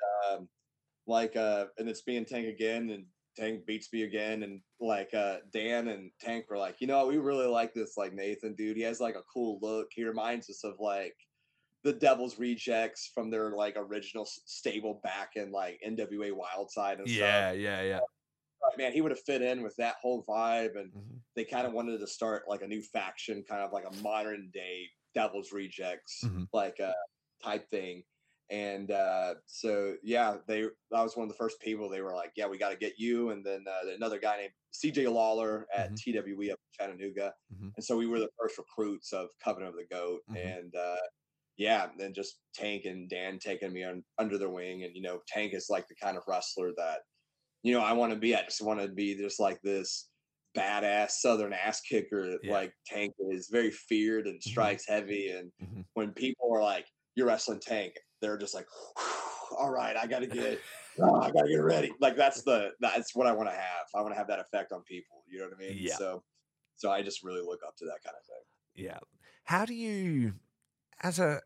and it's me and Tank again, and Tank beats me again, and Dan and Tank were like, we really like this Nathan dude. He has a cool look. He reminds us of the Devil's Rejects from their original stable back in NWA Wildside and stuff. Yeah. Man, he would have fit in with that whole vibe, and they kind of wanted to start a new faction, kind of a modern day Devil's Rejects type thing. And so I was one of the first people. They were like, yeah, we got to get you, and then another guy named CJ Lawler at TWE up in Chattanooga, and so we were the first recruits of Covenant of the Goat, and then just Tank and Dan taking me under their wing, and Tank is the kind of wrestler that I want to be. I just want to be just this badass Southern ass kicker. Tank is very feared and strikes heavy, and when people are like, "You're wrestling Tank," they're just like, all right, I gotta get ready. That's what I want to have. I want to have that effect on people. You know what I mean? Yeah. So I just really look up to that kind of thing. Yeah. How do you, as a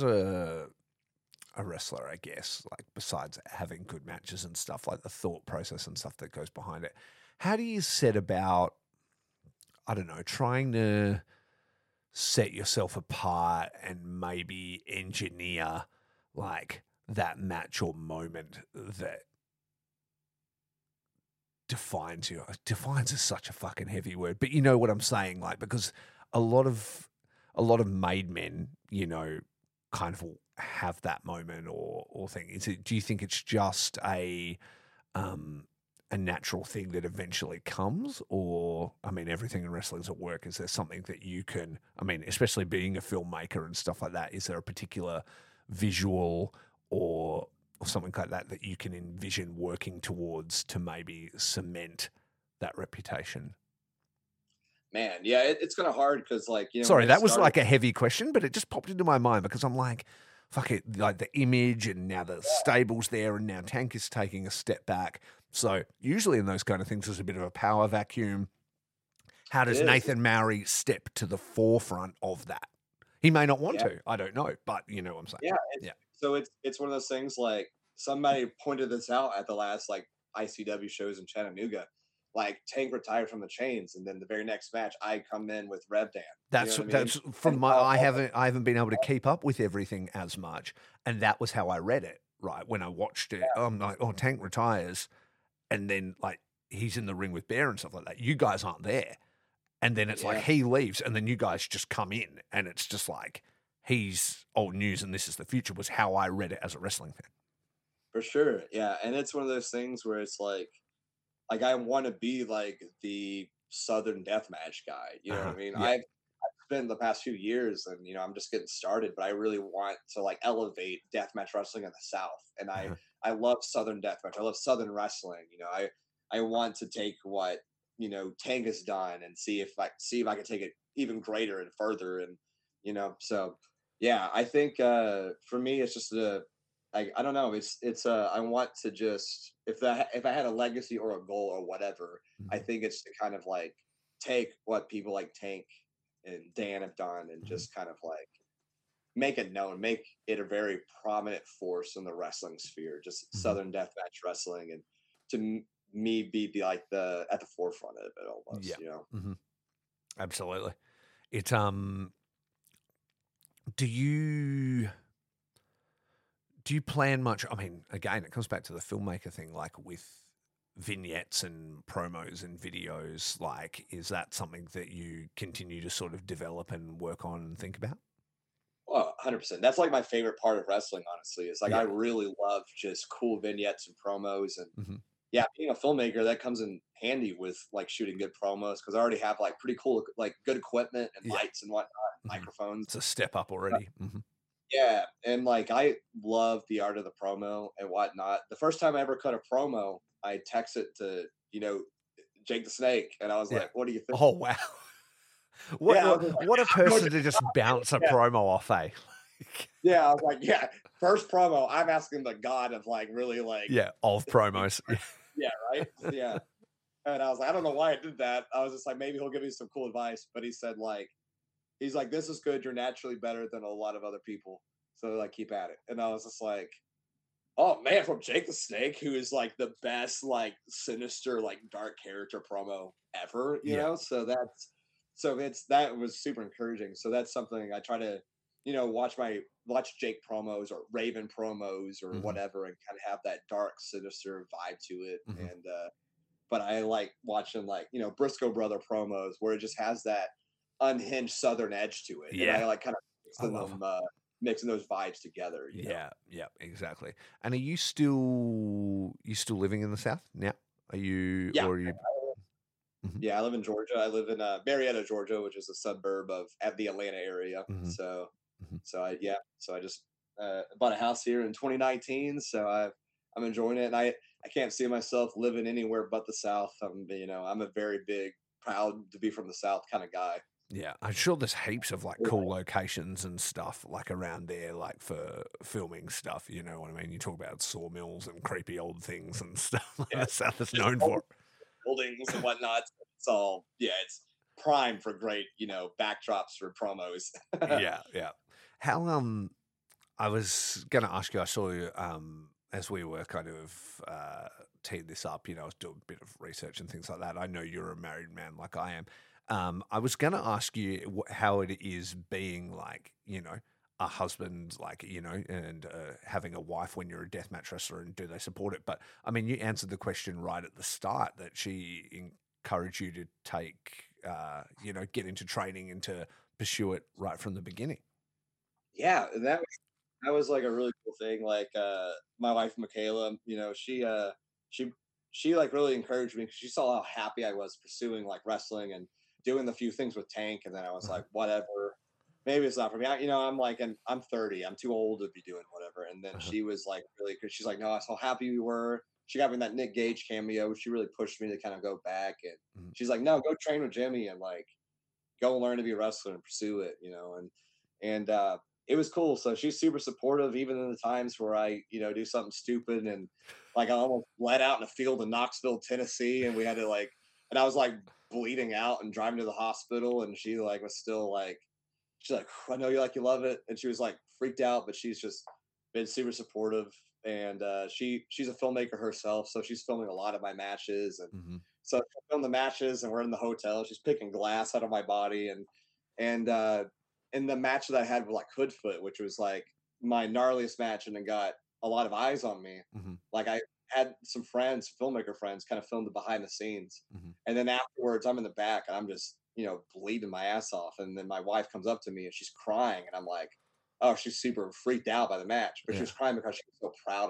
wrestler, I guess, besides having good matches and stuff, the thought process and stuff that goes behind it, how do you set about, I don't know, trying to set yourself apart and maybe engineer that match or moment that defines you? Defines is such a fucking heavy word, but you know what I'm saying, because a lot of made men, kind of have that moment or thing. Do you think it's just a natural thing that eventually comes, or everything in wrestling is at work? Is there something that you can, especially being a filmmaker and stuff like that, is there a particular visual or something like that you can envision working towards to maybe cement that reputation? Man, yeah, it's kind of hard because sorry, that was a heavy question, but it just popped into my mind because I'm like, fuck it, the image, and now the stable's there, and now Tank is taking a step back. So usually in those kind of things, there's a bit of a power vacuum. How does Nathan Mowry step to the forefront of that? He may not want to. I don't know, but you know what I'm saying. Yeah. So it's one of those things. Somebody pointed this out at the last ICW shows in Chattanooga. Tank retired from the chains, and then the very next match, I come in with Rev Dan. That's from my. I haven't been able to keep up with everything as much, and that was how I read it. Right when I watched it, I'm like, oh, Tank retires, and then he's in the ring with Bear and stuff like that. You guys aren't there. And then it's he leaves, and then you guys just come in, and it's just he's old news, and this is the future, was how I read it as a wrestling fan. For sure. Yeah. And it's one of those things where it's like I want to be like the Southern Deathmatch guy. You know what I mean? Yeah. I've spent the past few years, and I'm just getting started, but I really want to like elevate deathmatch wrestling in the South. And I love Southern deathmatch. I love Southern wrestling. I want to take what Tank has done and see if I can take it even greater and further. And so yeah, I think for me it's just I don't know. It's I want to just if I had a legacy or a goal or whatever, I Mhm. think it's to kind of like take what people like Tank and Dan have done and Mhm. just kind of like make it known, make it a very prominent force in the wrestling sphere, just Mhm. Southern Deathmatch wrestling, and to me be like the at the forefront of it Yeah. almost. Hmm. Absolutely. It do you plan much? I mean, again, it comes back to the filmmaker thing, like with vignettes and promos and videos. Like, is that something that you continue to sort of develop and work on and think about? Well, 100%. That's like my favorite part of wrestling, honestly. It's like I Yeah. really love just cool vignettes and promos. And Hmm. yeah, being a filmmaker, that comes in handy with like shooting good promos because I already have like pretty cool, like good equipment and Yeah. lights and whatnot, Hmm. microphones. It's a step up already. Hmm. Yeah, and like I love the art of the promo and whatnot. The first time I ever cut a promo, I texted to Jake the Snake, and I was Yeah. like, "What do you think?" Oh wow. What Yeah, I was just like, what a "No, person Jake." to just bounce a Yeah, promo off, eh? yeah. I was like, "Yeah." First promo, I'm asking the god of like really like, Yeah, of promos. yeah, right, yeah. And I was like, I don't know why I did that. I was just like, maybe he'll give me some cool advice. But he said like, he's like, this is good. You're naturally better than a lot of other people. So like, keep at it. And I was just like, oh man, from Jake the Snake, who is like the best, like sinister, like dark character promo ever, Yeah. that was super encouraging. So that's something I try to, watch Jake promos or Raven promos or Hmm. whatever and kind of have that dark, sinister vibe to it. Hmm. And but I like watching like, Briscoe brother promos where it just has that unhinged southern edge to it. And Yeah, I like kind of I love them. mixing those vibes together. Yeah, yeah, exactly. And are you still living in the South now? Are you Yeah. or are you? Hmm. Yeah, I live in Georgia. I live in Marietta, Georgia, which is a suburb of at the Atlanta area. Hmm. So I just bought a house here in 2019. So I'm enjoying it, and I can't see myself living anywhere but the South. I'm a very big proud to be from the South kind of guy. Yeah, I'm sure there's heaps of like cool locations and stuff like around there, like for filming stuff. You know what I mean? You talk about sawmills and creepy old things and stuff like Yeah, the South is just known for. buildings and whatnot. It's all it's prime for great backdrops for promos. Yeah, yeah. How I was going to ask you. I saw you as we were kind of teeing this up. I was doing a bit of research and things like that. I know you're a married man, like I am. I was going to ask you how it is being like, a husband, like, and having a wife when you're a deathmatch wrestler, and do they support it? But I mean, you answered the question right at the start that she encouraged you to take, get into training and to pursue it right from the beginning. Yeah, and that was like a really cool thing. Like my wife Michaela, she she like really encouraged me because she saw how happy I was pursuing like wrestling and doing the few things with Tank, and then I was Uh-huh. like, whatever, maybe it's not for me. I'm like, and I'm 30, I'm too old to be doing whatever. And then Uh-huh. she was like, really, because she's like, no, I saw how happy we were. She got me that Nick Gage cameo. She really pushed me to kind of go back, and Mhm. she's like, no, go train with Jimmy and like go learn to be a wrestler and pursue it. And it was cool. So she's super supportive, even in the times where I, do something stupid and like I almost bled out in a field in Knoxville, Tennessee, and we had to like, and I was like bleeding out and driving to the hospital, and she like was still like, she's like, I know you love it, and she was like freaked out, but she's just been super supportive, and she's a filmmaker herself, so she's filming a lot of my matches, and Mhm. so she'll film the matches, and we're in the hotel. She's picking glass out of my body, and in the match that I had with like Hoodfoot, which was like my gnarliest match, and it got a lot of eyes on me. Mhm. Like I had some friends, filmmaker friends, kind of filmed the behind the scenes, Mhm. and then afterwards, I'm in the back and I'm just bleeding my ass off, and then my wife comes up to me and she's crying, and I'm like, oh, she's super freaked out by the match, but she Yeah. was crying because she was so proud of me.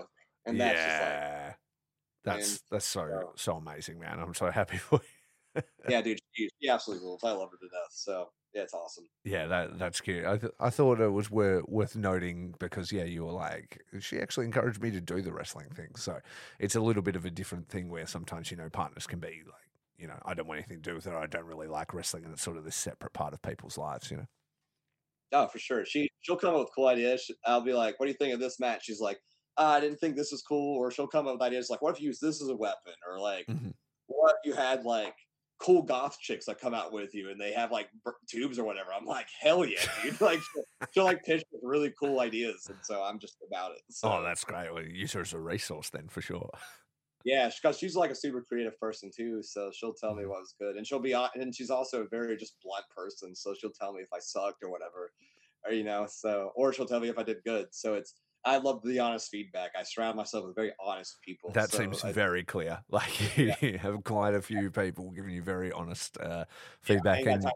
And that's just like, that's so so amazing, man. I'm so happy for you. yeah, dude, she absolutely rules. I love her to death. So yeah, it's awesome. Yeah, that's cute. I thought it was worth noting because you were like, she actually encouraged me to do the wrestling thing. So it's a little bit of a different thing where sometimes partners can be like, I don't want anything to do with it. I don't really like wrestling, and it's sort of this separate part of people's lives. Oh, for sure. She'll come up with cool ideas. I'll be like, "What do you think of this match?" She's like, "I didn't think this was cool." Or she'll come up with ideas like, "What if you use this as a weapon?" Or like, Mm-hmm. "What if you had like cool goth chicks that come out with you and they have like tubes or whatever?" I'm like, "Hell yeah, dude!" Like she'll like pitch with really cool ideas, and so I'm just about it. So, Oh, that's great. Well, use her as a resource then for sure. yeah, because she's like a super creative person too. So she'll tell me what was good, and and she's also a very just blunt person. So she'll tell me if I sucked or whatever, or or she'll tell me if I did good. So I love the honest feedback. I surround myself with very honest people. That so seems very clear. Like you have quite a few people giving you very honest feedback. And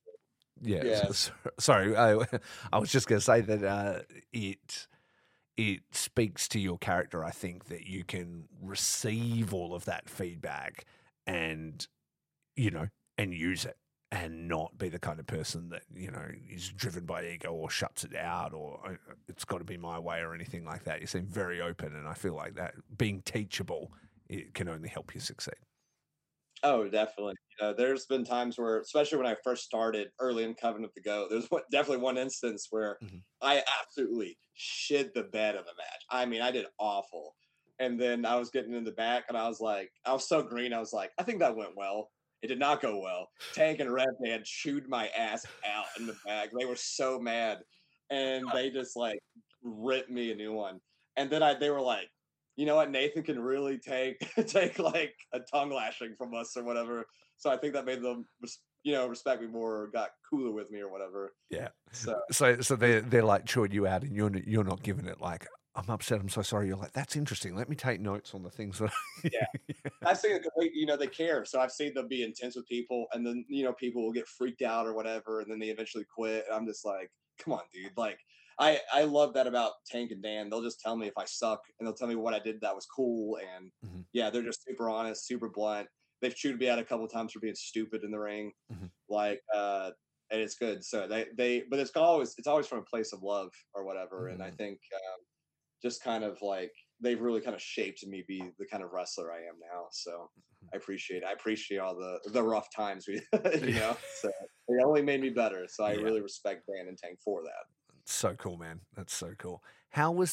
sorry, I was just going to say that it speaks to your character, I think, that you can receive all of that feedback and use it and not be the kind of person that, is driven by ego or shuts it out or it's got to be my way or anything like that. You seem very open, and I feel like that being teachable, it can only help you succeed. Oh, definitely. There's been times where, especially when I first started early in Covenant of the Goat, there's definitely one instance where I absolutely shit the bed of the match. I mean, I did awful. And then I was getting in the back, and I was so green. I was like, I think that went well. It did not go well. Tank and Rev, they had chewed my ass out in the back. They were so mad, and they just like ripped me a new one. And then they were like, you know what, Nathan can really take like a tongue lashing from us or whatever. So I think that made them, respect me more or got cooler with me or whatever. Yeah. So they're like chewing you out, and you're not giving it like, I'm upset, I'm so sorry. You're like, that's interesting. Let me take notes on the things that. Yeah, I've seen it. They care. So I've seen them be intense with people, and then people will get freaked out or whatever, and then they eventually quit. And I'm just like, come on, dude. Like, I love that about Tank and Dan. They'll just tell me if I suck, and they'll tell me what I did that was cool. And yeah, they're just super honest, super blunt. They've chewed me out a couple of times for being stupid in the ring, and it's good. So but it's always from a place of love or whatever. And I think just kind of like they've really kind of shaped me be the kind of wrestler I am now. So I appreciate all the rough times we, so it only made me better. So I really respect Dan and Tank for that. So cool, man. That's so cool. How was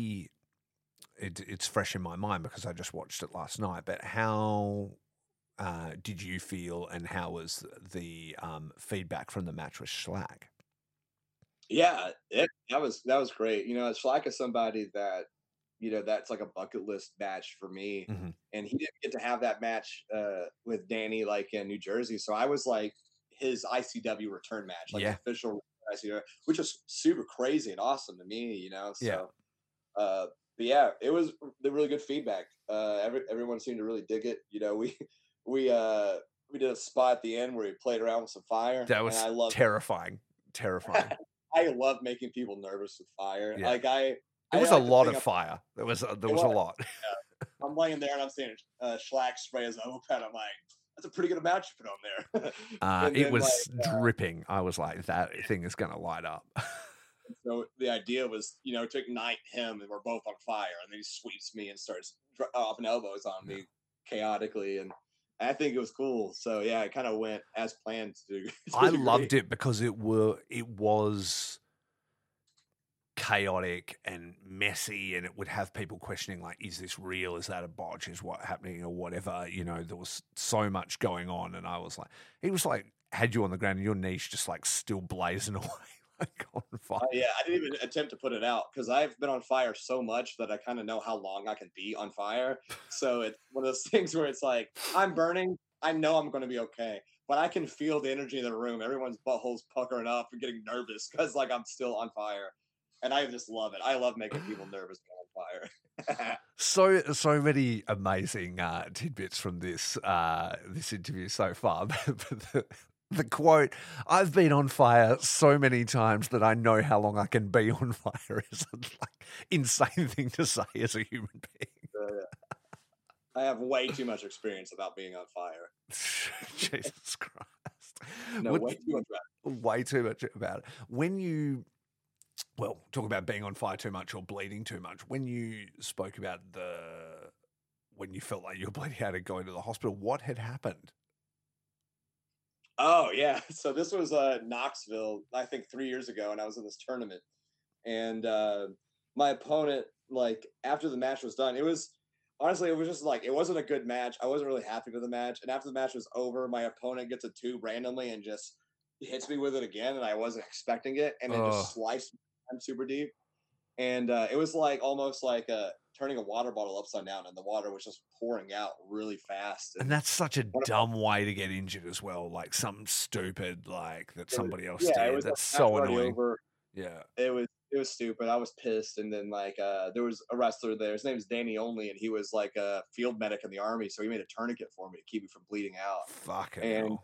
it's fresh in my mind because I just watched it last night, but how did you feel, and how was the feedback from the match with Schlack? Yeah, that was great. Schlack is somebody that, that's like a bucket list match for me. And he didn't get to have that match with Danny like in New Jersey. So I was like his ICW return match, like official ICW, which is super crazy and awesome to me, So but yeah, it was the really good feedback. Everyone seemed to really dig it. We did a spot at the end where he played around with some fire. That was terrifying. I love making people nervous with fire. Yeah. Like there was a lot of fire. There was a lot. Yeah. I'm laying there and I'm seeing Schlack spray his open. I'm like, that's a pretty good amount you put on there. It was dripping. I was like, that thing is going to light up. So the idea was, to ignite him, and we're both on fire, and then he sweeps me and starts dropping elbows on me chaotically, and I think it was cool. So yeah, it kind of went as planned. I loved it because it was chaotic and messy, and it would have people questioning, like, is this real? Is that a botch? Is what happening or whatever? There was so much going on, and I was like, he was like, had you on the ground and your niche just like still blazing away. On fire. Yeah, I didn't even attempt to put it out because I've been on fire so much that I kind of know how long I can be on fire. So it's one of those things where it's like, I'm burning. I know I'm going to be okay, but I can feel the energy in the room. Everyone's buttholes puckering up and getting nervous because like I'm still on fire. And I just love it. I love making people nervous on fire. So many amazing tidbits from this interview so far. The quote, I've been on fire so many times that I know how long I can be on fire is a insane thing to say as a human being. I have way too much experience about being on fire. Jesus Christ. No, way too much about it. Way too much about it. When you, talk about being on fire too much or bleeding too much, when you spoke about when you felt like you were bleeding out and going to the hospital, what had happened? Oh, yeah. So this was Knoxville, I think 3 years ago, and I was in this tournament. And my opponent, like, after the match was done, it was just like, it wasn't a good match. I wasn't really happy with the match. And after the match was over, my opponent gets a tube randomly and just hits me with it again. And I wasn't expecting it. And it just sliced me super deep. And it was like almost like turning a water bottle upside down, and the water was just pouring out really fast. And that's such a dumb way to get injured as well. Like something stupid like that somebody else did. That's so annoying. Yeah. It was stupid. I was pissed. And then like there was a wrestler there. His name is Danny Only, and he was like a field medic in the Army. So he made a tourniquet for me to keep me from bleeding out. Fucking hell.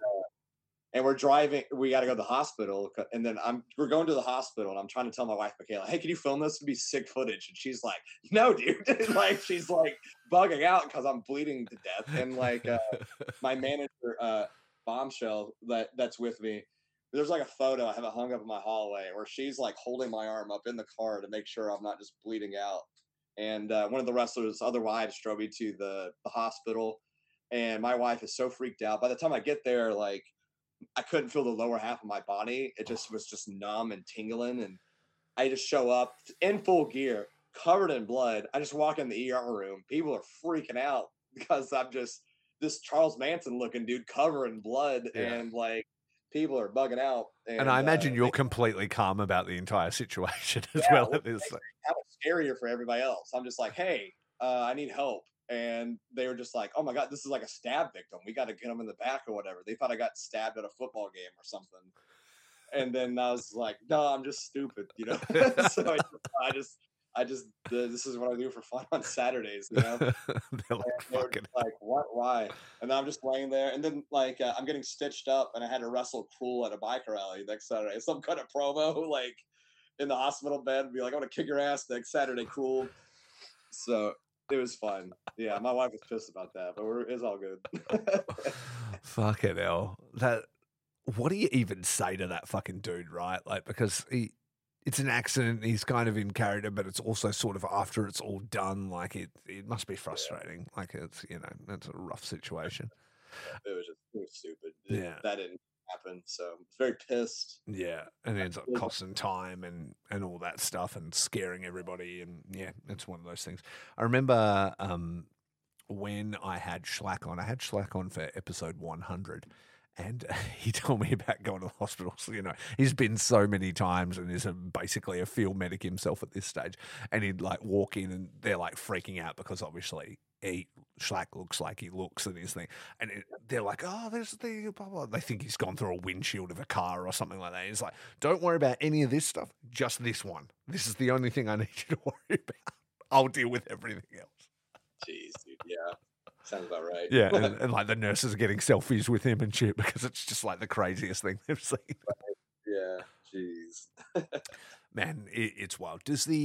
And we're driving. We got to go to the hospital, and then we're going to the hospital, and I'm trying to tell my wife, Michaela, "Hey, can you film this? It'd be sick footage." And she's like, "No, dude." Like she's like bugging out because I'm bleeding to death. And like my manager, Bombshell, that's with me. There's like a photo I have it hung up in my hallway where she's like holding my arm up in the car to make sure I'm not just bleeding out. And one of the wrestlers' other wives drove me to the hospital, and my wife is so freaked out. By the time I get there, like, I couldn't feel the lower half of my body. It just was just numb and tingling. And I just show up in full gear, covered in blood. I just walk in the ER room. People are freaking out because I'm just this Charles Manson looking dude covered in blood. Yeah. And like people are bugging out. And I imagine you're completely calm about the entire situation as well. It is kind of scarier for everybody else. I'm just like, hey, I need help. And they were just like, oh my God, this is like a stab victim. We got to get him in the back or whatever. They thought I got stabbed at a football game or something. And then I was like, no, I'm just stupid, you know? So I just, this is what I do for fun on Saturdays, you know? They're like, what, why? And then I'm just laying there. And then like, I'm getting stitched up, and I had to wrestle Cruel at a bike rally next Saturday. Some kind of promo, like in the hospital bed, and be like, I'm going to kick your ass next Saturday, Cruel. So it was fun. Yeah, my wife was pissed about that, but it's all good. Fucking hell. What do you even say to that fucking dude, right? Like, because it's an accident, he's kind of in character, but it's also sort of after it's all done, like it must be frustrating. Yeah. Like it's, it's a rough situation. It was stupid. That didn't happen, so I was very pissed. Yeah, and it ends up costing time and all that stuff and scaring everybody, and yeah, it's one of those things. I remember when I had Schlack on for episode 100, and he told me about going to the hospital. So, he's been so many times and is basically a field medic himself at this stage, and he'd like walk in and they're like freaking out because obviously Schlack looks like he looks and his thing, and they're like, oh, there's the blah, blah. They think he's gone through a windshield of a car or something like that. He's like, don't worry about any of this stuff, just this one. This is the only thing I need you to worry about. I'll deal with everything else. Jeez, dude, yeah, sounds about right. Yeah, and like the nurses are getting selfies with him and shit because it's just like the craziest thing they've seen. Yeah, jeez. Man, it's wild.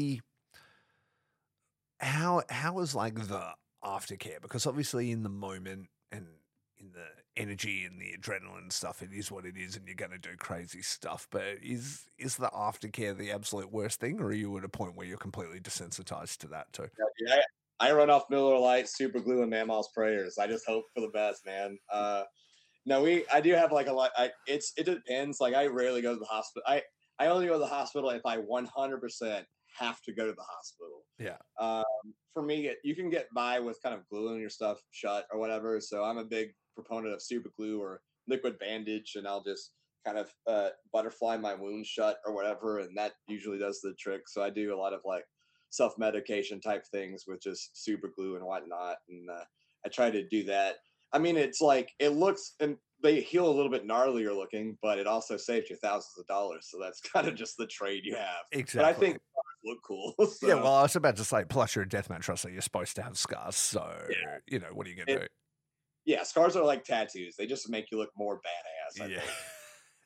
How is like the aftercare? Because obviously in the moment and in the energy and the adrenaline stuff, it is what it is, and you're going to do crazy stuff. But is the aftercare the absolute worst thing, or are you at a point where you're completely desensitized to that too? Yeah, I run off Miller Lite, super glue, and Mammal's prayers. I just hope for the best, man. No, I do have like a lot. It depends. Like I rarely go to the hospital. I only go to the hospital if I 100% have to go to the hospital. Yeah. For me, you can get by with kind of gluing your stuff shut or whatever. So I'm a big proponent of super glue or liquid bandage, and I'll just kind of butterfly my wound shut or whatever, and that usually does the trick. So I do a lot of like self-medication type things with just super glue and whatnot, and I try to do that. I mean, it's like it looks, and they heal a little bit gnarlier looking, but it also saves you thousands of dollars. So that's kind of just the trade you have. Exactly. But I think look cool. So. Yeah, well, I was about to say, plus you're a deathmatch wrestler, you're supposed to have scars. So, what are you going to do? Yeah, scars are like tattoos. They just make you look more badass. I think.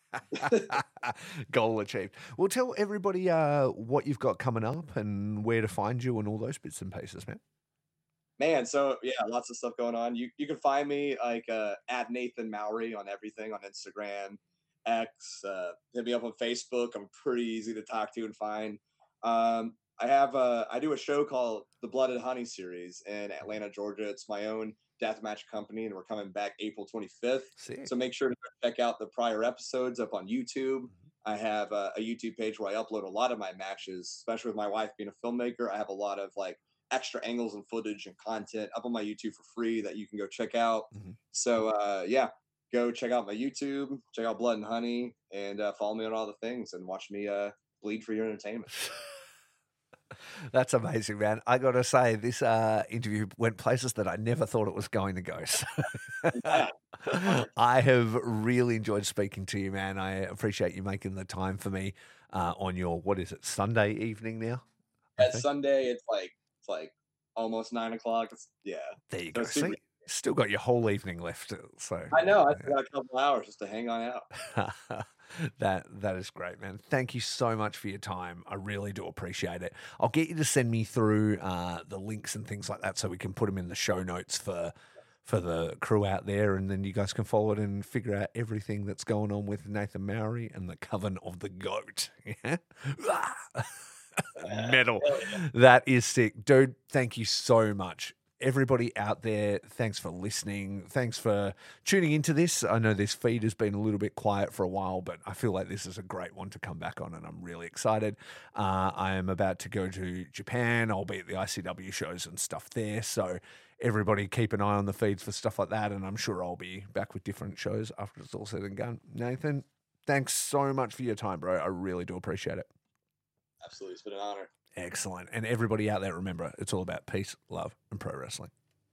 Goal achieved. Well, tell everybody what you've got coming up and where to find you and all those bits and pieces, man. Man, so yeah, lots of stuff going on. You can find me like at Nathan Mowry on everything on Instagram, X. Hit me up on Facebook. I'm pretty easy to talk to and find. I do a show called the Blood and Honey series in Atlanta, Georgia. It's my own deathmatch company, and we're coming back April 25th. So make sure to check out the prior episodes up on YouTube. I have a YouTube page where I upload a lot of my matches, especially with my wife being a filmmaker. I have a lot of like extra angles and footage and content up on my YouTube for free that you can go check out. So yeah, go check out my YouTube, check out Blood and Honey, and follow me on all the things and watch me bleed for your entertainment. That's amazing, man. I got to say, this interview went places that I never thought it was going to go. So I have really enjoyed speaking to you, man. I appreciate you making the time for me on your, what is it, Sunday evening now? It's Sunday. It's like almost 9 o'clock. Yeah. There you go. See, still got your whole evening left. So I know. I got a couple hours just to hang on out. That is great, man. Thank you so much for your time. I really do appreciate it. I'll get you to send me through the links and things like that so we can put them in the show notes for the crew out there, and then you guys can follow it and figure out everything that's going on with Nathan Mowry and the Coven of the Goat. Yeah? Metal. That is sick. Dude, thank you so much. Everybody out there, thanks for listening. Thanks for tuning into this. I know this feed has been a little bit quiet for a while, but I feel like this is a great one to come back on, and I'm really excited. I am about to go to Japan. I'll be at the ICW shows and stuff there, so everybody keep an eye on the feeds for stuff like that, and I'm sure I'll be back with different shows after it's all said and done. Nathan, thanks so much for your time, bro. I really do appreciate it. Absolutely. It's been an honor. Excellent. And everybody out there, remember, it's all about peace, love, and pro wrestling.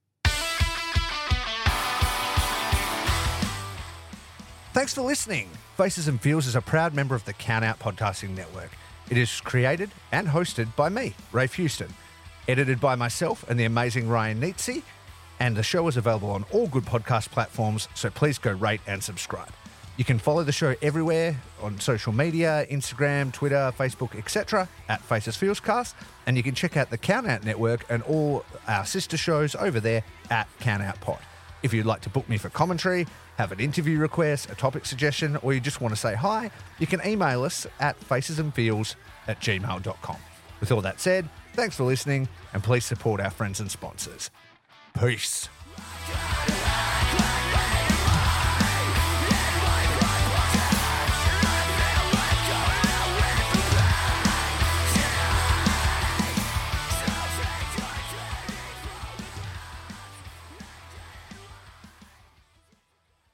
Thanks for listening. Faces and Feels is a proud member of the Count Out Podcasting Network. It is created and hosted by me, Rafe Houston, edited by myself and the amazing Ryan Nietzsche, and the show is available on all good podcast platforms, so please go rate and subscribe. You can follow the show everywhere on social media, Instagram, Twitter, Facebook, etc. at Faces Feels Cast. And you can check out the Count Out Network and all our sister shows over there at Count Out Pod. If you'd like to book me for commentary, have an interview request, a topic suggestion, or you just want to say hi, you can email us at facesandfeels@gmail.com. With all that said, thanks for listening, and please support our friends and sponsors. Peace.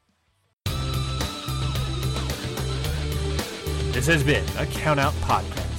This has been a Count Out Podcast.